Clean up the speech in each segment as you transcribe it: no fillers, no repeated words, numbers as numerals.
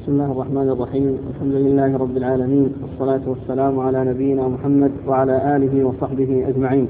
بسم الله الرحمن الرحيم. الحمد لله رب العالمين، والصلاة والسلام على نبينا محمد وعلى آله وصحبه أجمعين.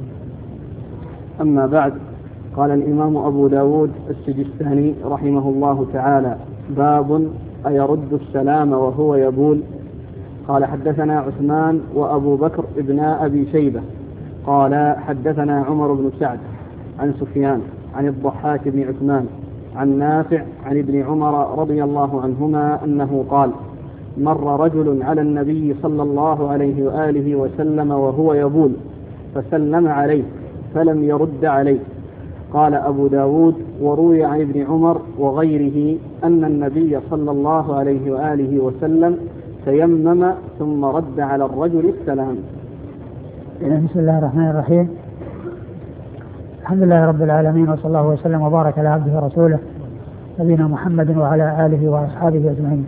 أما بعد، قال الإمام أبو داود السجستاني رحمه الله تعالى: باب أيرد السلام وهو يبول. قال: حدثنا عثمان وأبو بكر ابن أبي شيبة قال: حدثنا عمر بن سعد عن سفيان عن الضحاك بن عثمان عن نافع عن ابن عمر رضي الله عنهما أنه قال: مر رجل على النبي صلى الله عليه وآله وسلم وهو يبول فسلم عليه فلم يرد عليه. قال أبو داود: وروي عن ابن عمر وغيره أن النبي صلى الله عليه وآله وسلم تيمم ثم رد على الرجل السلام. بسم الله الرحمن الرحيم. الحمد لله رب العالمين، وصلى الله وسلم وبارك على عبده ورسوله نبينا محمد وعلى آله وأصحابه أجمعين.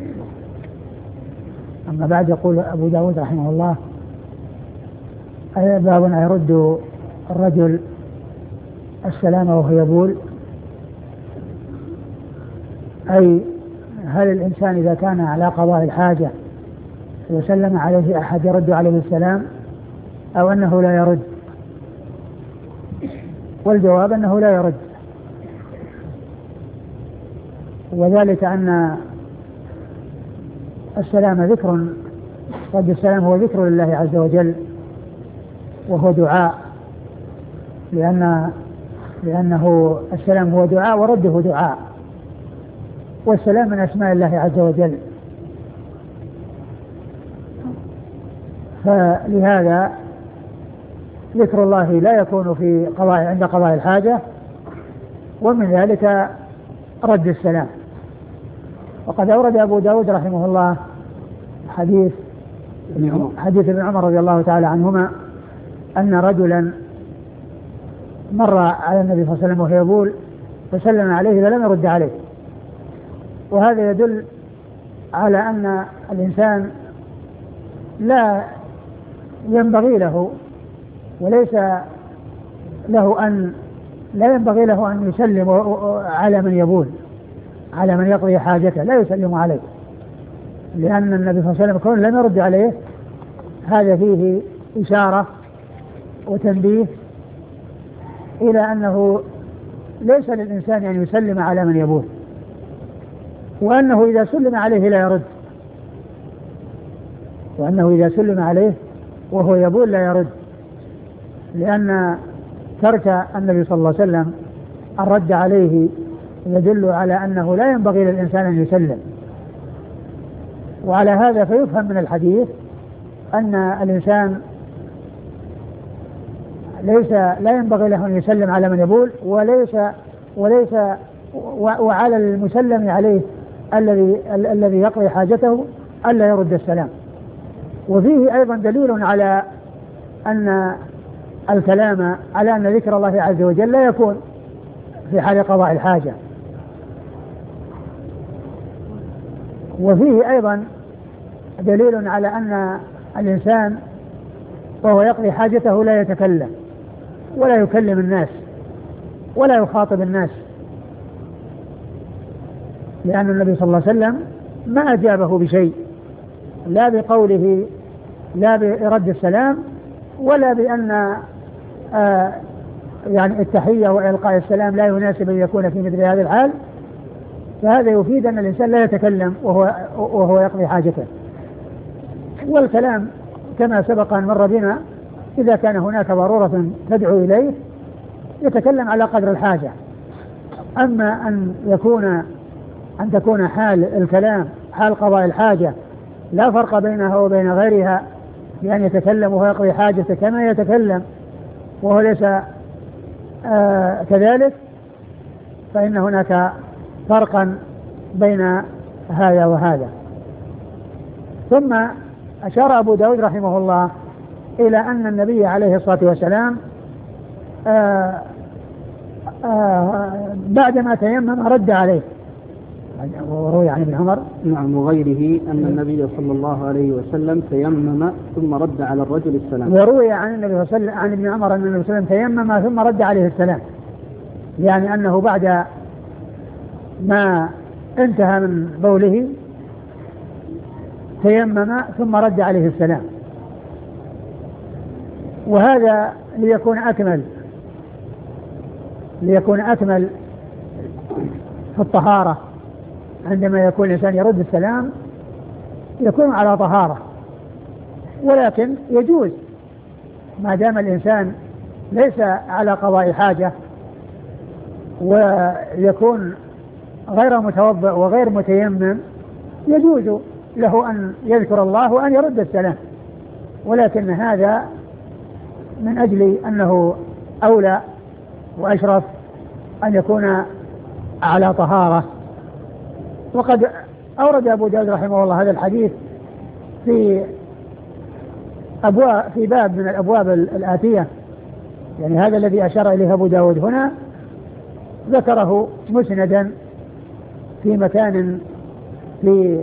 أما بعد، يقول أبو داود رحمه الله: باب يرد الرجل السلام وهو يبول. أي هل الإنسان إذا كان على قضاء الحاجة وسلم عليه أحد يرد عليه السلام أو أنه لا يرد؟ والجواب أنه لا يرد، وذلك أن السلام ذكر، رد السلام هو ذكر لله عز وجل وهو دعاء، لأنه السلام هو دعاء ورده دعاء، والسلام من أسماء الله عز وجل. فلهذا ذكر الله لا يكون في عند قضاء الحاجة، ومن ذلك رد السلام. وقد أورد أبو داود رحمه الله حديث ابن عمر رضي الله تعالى عنهما أن رجلا مر على النبي صلى الله عليه وسلم وهو يبول فسلم عليه فلم يرد عليه. وهذا يدل على أن الإنسان لا ينبغي له وليس له لا ينبغي له أن يسلم على من يبول، على من يقضي حاجته لا يسلم عليه، لأن النبي صلى الله عليه وسلم كون لم يرد عليه هذا فيه إشارة وتنبيه إلى أنه ليس للإنسان أن يسلم على من يبول، وأنه إذا سلم عليه لا يرد، وأنه إذا سلم عليه وهو يبول لا يرد، لأن ترك النبي صلى الله عليه وسلم الرد عليه يدل على أنه لا ينبغي للإنسان أن يسلم. وعلى هذا فيفهم من الحديث أن الإنسان لا ينبغي له أن يسلم على من يبول، وعلى المسلم عليه الذي يقضي حاجته ألا يرد السلام. وفيه أيضا دليل على أن الكلام على أن ذكر الله عز وجل لا يكون في حال قضاء الحاجة. وفيه أيضا دليل على أن الإنسان وهو يقضي حاجته لا يتكلم ولا يكلم الناس ولا يخاطب الناس، لأن النبي صلى الله عليه وسلم ما أجابه بشيء، لا بقوله لا برد السلام ولا بأن يعني التحية وإلقاء السلام لا يناسب أن يكون في مثل هذا الحال. فهذا يفيد أن الإنسان لا يتكلم وهو يقضي حاجته. والكلام كما سبق أن مر بنا إذا كان هناك ضرورة تدعو إليه يتكلم على قدر الحاجة. أما أن تكون حال الكلام حال قضاء الحاجة لا فرق بينها وبين غيرها، بأن يتكلم وهو يقضي حاجته كما يتكلم وهو ليس كذلك، فإن هناك فرقا بين هذا وهذا. ثم أشار أبو داود رحمه الله إلى أن النبي عليه الصلاة والسلام بعدما تيمم رد عليه. وروي عن ابن عمر نعم وغيره أن النبي صلى الله عليه وسلم تيمم ثم رد على الرجل السلام. وروي عن النبي صلى الله عليه وسلم عن ابن عمر أن النبي صلى الله عليه وسلم تيمم ثم رد عليه السلام، يعني أنه بعد ما انتهى من بوله تيمم ثم رد عليه السلام، وهذا ليكون أكمل في الطهارة. عندما يكون الإنسان يرد السلام يكون على طهارة، ولكن يجوز ما دام الإنسان ليس على قضاء حاجة ويكون غير متوضئ وغير متيمم، يجوز له أن يذكر الله وأن يرد السلام، ولكن هذا من أجل أنه أولى وأشرف أن يكون على طهارة. وقد أورد أبو داود رحمه الله هذا الحديث في باب من الأبواب الآتية، يعني هذا الذي أشار إليه أبو داود هنا ذكره مسندا في مكان في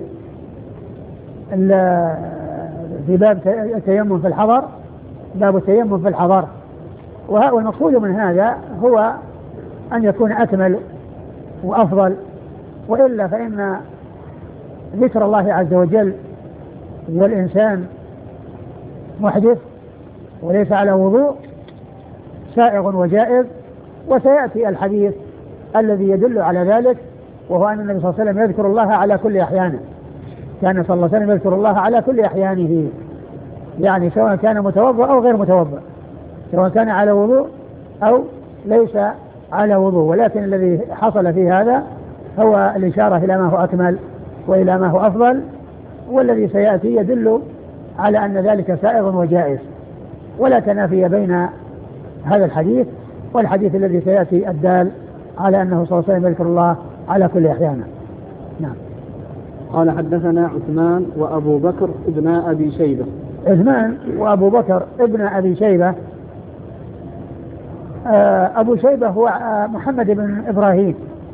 باب التيمم في الحضر، باب التيمم في الحضر. والمقصود من هذا هو أن يكون أكمل وأفضل، وإلا فإن ذكر الله عز وجل والإنسان محدث وليس على وضوء سائغ وجائز. وسيأتي الحديث الذي يدل على ذلك، وهو أن النبي صلى الله عليه وسلم يذكر الله على كل أحيانه، كان صلى الله عليه وسلم يذكر الله على كل أحيانه، يعني سواء كان متوضئ أو غير متوضئ، سواء كان على وضوء أو ليس على وضوء. ولكن الذي حصل في هذا هو الإشارة إلى ما هو أكمل وإلى ما هو أفضل، والذي سيأتي يدل على أن ذلك سائغ وجائز، ولا تنافي بين هذا الحديث والحديث الذي سيأتي الدال على أنه صلى الله عليه وسلم يذكر الله على كل أحيانه. نعم. قال حدثنا عثمان وأبو بكر ابن أبي شيبة. عثمان وأبو بكر ابن أبي شيبة، أبو شيبة هو محمد بن إبراهيم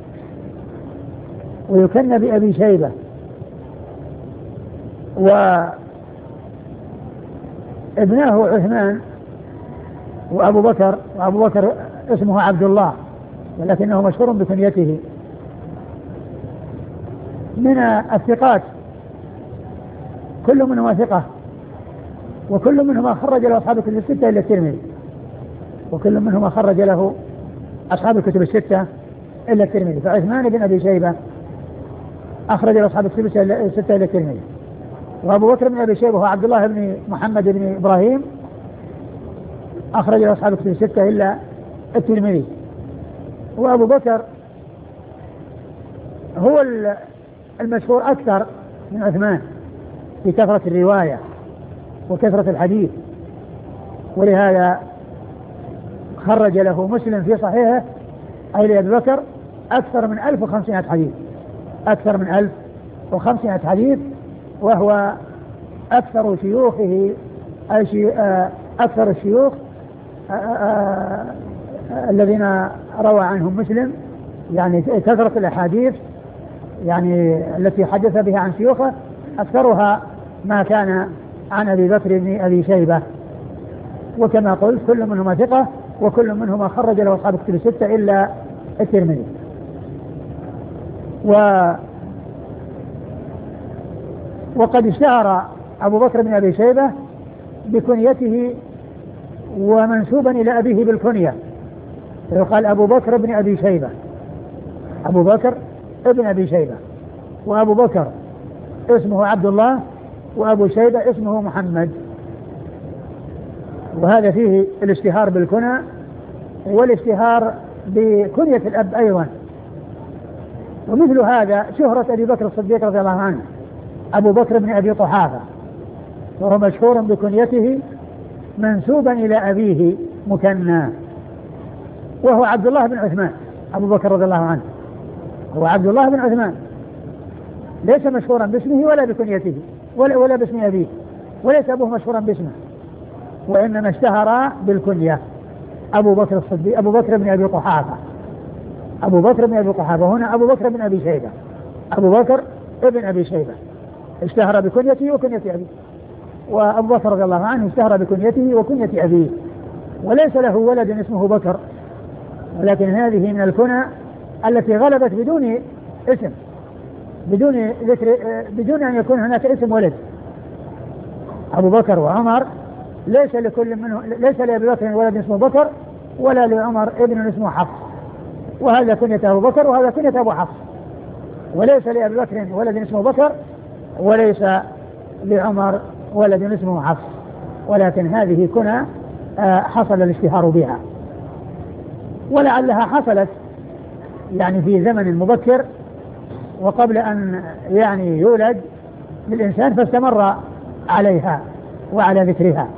ويكنى بأبي شيبة، وابناه عثمان وأبو بكر اسمه عبد الله ولكنه مشهور بكنيته، من الثقات، كل منهما ثقة، وكل منهما خرج له أصحاب الكتب الستة إلا الترمذي، وكل منهما خرج له أصحاب الكتب الستة إلا الترمذي. فعثمان بن أبي شيبة أخرج له أصحاب الكتب الستة إلا الترمذي، وأبو بكر بن أبي شيبة هو عبد الله بن محمد بن إبراهيم أخرج له أصحاب الكتب الستة إلا الترمذي. وأبو بكر هو المشهور أكثر من عثمان في كثرة الرواية وكثرة الحديث، ولهذا خرج له مسلم في صحيحه أي لأبي بكر أكثر من 1500 حديث، أكثر من 1500 حديث، وهو أكثر شيوخه أكثر الشيوخ الذين روى عنهم مسلم، يعني كثرة الأحاديث يعني التي حدث بها عن شيوخه أكثرها ما كان عن أبي بكر بن أبي شيبة. وكما قلت كل منهما ثقة، وكل منهما خرج له أصحاب الكتب الستة إلا الترمذي. وقد اشتهر أبو بكر بن أبي شيبة بكنيته ومنسوبا إلى أبيه بالكنية، يقال أبو بكر بن أبي شيبة، أبو بكر ابن أبي شيبة، وأبو بكر اسمه عبد الله، وأبو شيبة اسمه محمد. وهذا فيه الاشتهار بالكنى والاشتهار بكنية الأب أيضا. ومثل هذا شهرة أبي بكر الصديق رضي الله عنه أبو بكر بن أبي قحافة، وهو مشهور بكنيته منسوبا إلى أبيه مكنى، وهو عبد الله بن عثمان. أبو بكر رضي الله عنه هو عبد الله بن عثمان، ليس مشهورا باسمه ولا بكنيته ولا باسم أبيه، وليس أبوه مشهورا باسمه، وإنما اشتهر بالكنية أبو بكر الصديق، أبو بكر بن أبي قحافة، أبو بكر بن أبي قحافة. هنا أبو بكر بن أبي شيبة، أبو بكر ابن أبي شيبة اشتهر بكنيته وكنية أبيه، وأبو بكر رضي الله عنه اشتهر بكنيته وكنية أبيه، وليس له ولد اسمه بكر، ولكن هذه من الكنى التي غلبت بدون اسم، بدون ذكر، بدون أن يكون هناك اسم ولد، أبو بكر وعمر ليس لكل منه، ليس لأبي بكر ولد اسمه بكر ولا لعمر ابن اسمه حفص، وهذا كنية أبو بكر وهذا كنية أبو حفص، وليس لأبي بكر ولد اسمه بكر وليس لعمر ولد اسمه حفص، ولكن هذه كنى حصل الاشتهار بها، ولعلها حصلت يعني في زمن مبكر وقبل أن يعني يولد للإنسان فاستمر عليها وعلى ذكرها.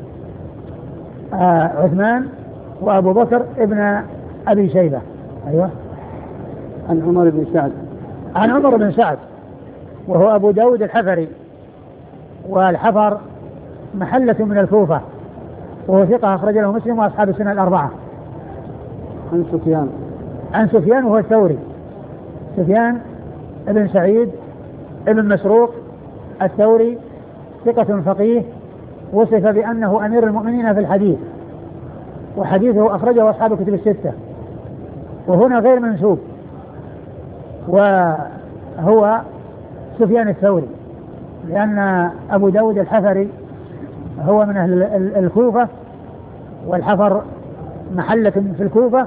عثمان وأبو بكر ابن أبي شيبة. أيوة. عن عمر بن سعد. عن عمر بن سعد وهو أبو داود الحفري، والحفر محلة من الكوفة، وهو ثقة أخرج له مسلم وأصحاب السنة الأربعة. عن سفيان. عن سفيان وهو الثوري، سفيان ابن سعيد ابن مسروق الثوري، ثقة فقيه، وصف بأنه أمير المؤمنين في الحديث، وحديثه أخرجه أصحاب الكتب الستة، وهنا غير منسوب، وهو سفيان الثوري، لأن أبو داود الحفري هو من أهل الكوفة، والحفر محلة في الكوفة،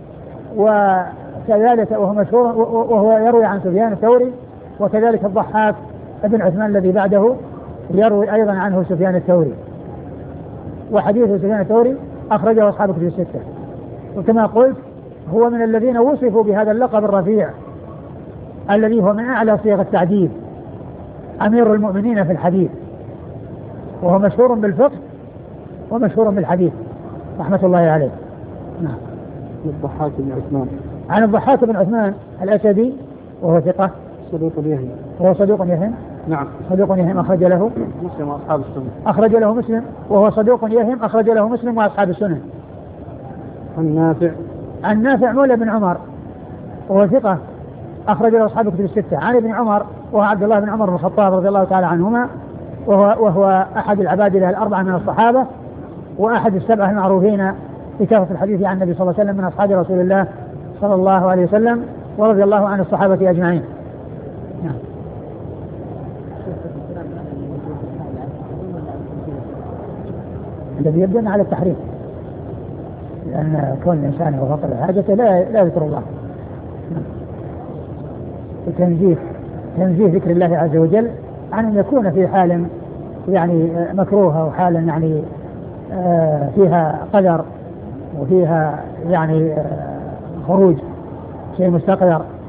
وكذلك وهو مشهور وهو يروي عن سفيان الثوري، وكذلك الضحاك ابن عثمان الذي بعده يروي أيضا عنه سفيان الثوري، وحديث سفيان الثوري أخرجه أصحاب الكتب الستة. وكما قلت هو من الذين وصفوا بهذا اللقب الرفيع الذي هو من أعلى صيغ التعديل، أمير المؤمنين في الحديث، وهو مشهور بالفقه ومشهور بالحديث رحمة الله عليه. نعم. الضحاك بن عثمان. عن الضحاك بن عثمان الأسدي وهو ثقة صدوق يهم. وهو صدوق يهم. نعم. صدوق يهم أخرج له مسلم وأصحاب السنن. أخرج له مسلم وهو صدوق يهم أخرج له مسلم وأصحاب السنن. عن نافع. عن نافع مولى بن عمر وهو ثقة أخرج له أصحاب الكتب الستة. عن ابن عمر وهو عبد الله بن عمر بن الخطاب رضي الله تعالى عنهما، وهو أحد العبادلة الأربعة من الصحابة، وأحد السبعة المعروفين بكثرة الحديث عن النبي صلى الله عليه وسلم من أصحاب رسول الله صلى الله عليه وسلم، ورضي الله عن الصحابة أجمعين. نعم. الذي يبدأ على التحريم، لأن كون الإنسان هو فقر حاجته لا يذكر الله. تنزيه ذكر الله عز وجل عن أن يكون في حال يعني مكروهة وحال يعني فيها قدر وفيها يعني خروج شيء مستقدر